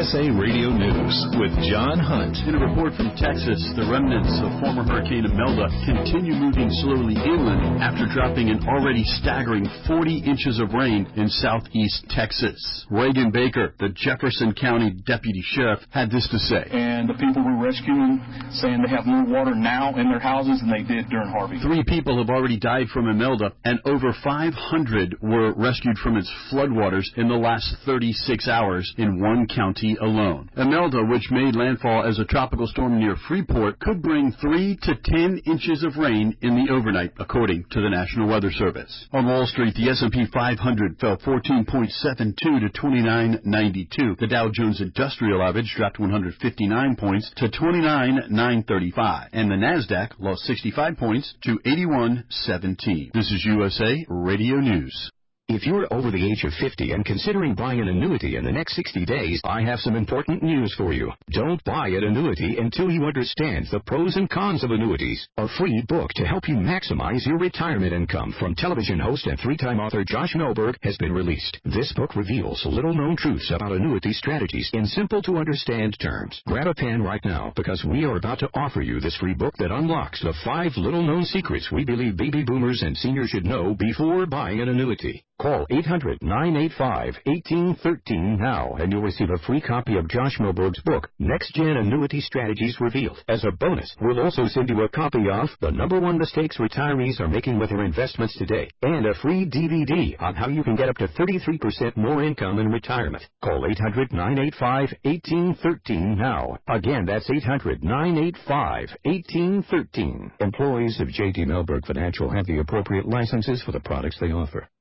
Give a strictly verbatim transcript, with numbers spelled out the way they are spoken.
S A Radio News with John Hunt. In a report from Texas, the remnants of former Hurricane Imelda continue moving slowly inland after dropping an already staggering forty inches of rain in southeast Texas. Reagan Baker, the Jefferson County Deputy Sheriff, had this to say. And the people we're rescuing saying they have more water now in their houses than they did during Harvey. Three people have already died from Imelda, and over five hundred were rescued from its floodwaters in the last thirty-six hours in one county alone. Imelda, which made landfall as a tropical storm near Freeport, could bring three to ten inches of rain in the overnight, according to the National Weather Service. On Wall Street, the S and P five hundred fell fourteen point seven two to twenty-nine ninety-two. The Dow Jones Industrial Average dropped one hundred fifty-nine points to twenty-nine nine thirty-five, and the Nasdaq lost sixty-five points to eighty-one seventeen. This is U S A Radio News. If you're over the age of fifty and considering buying an annuity in the next sixty days, I have some important news for you. Don't buy an annuity until you understand the pros and cons of annuities. A free book to help you maximize your retirement income from television host and three-time author Josh Melberg has been released. This book reveals little-known truths about annuity strategies in simple-to-understand terms. Grab a pen right now because we are about to offer you this free book that unlocks the five little-known secrets we believe baby boomers and seniors should know before buying an annuity. Call eight hundred nine eight five one eight one three now, and you'll receive a free copy of Josh Melberg's book, Next Gen Annuity Strategies Revealed. As a bonus, we'll also send you a copy of The Number One Mistakes Retirees Are Making with Their Investments Today, and a free D V D on how you can get up to thirty-three percent more income in retirement. Call eight hundred nine eight five one eight one three now. Again, that's eight hundred nine eight five one eight one three. Employees of J D Melberg Financial have the appropriate licenses for the products they offer.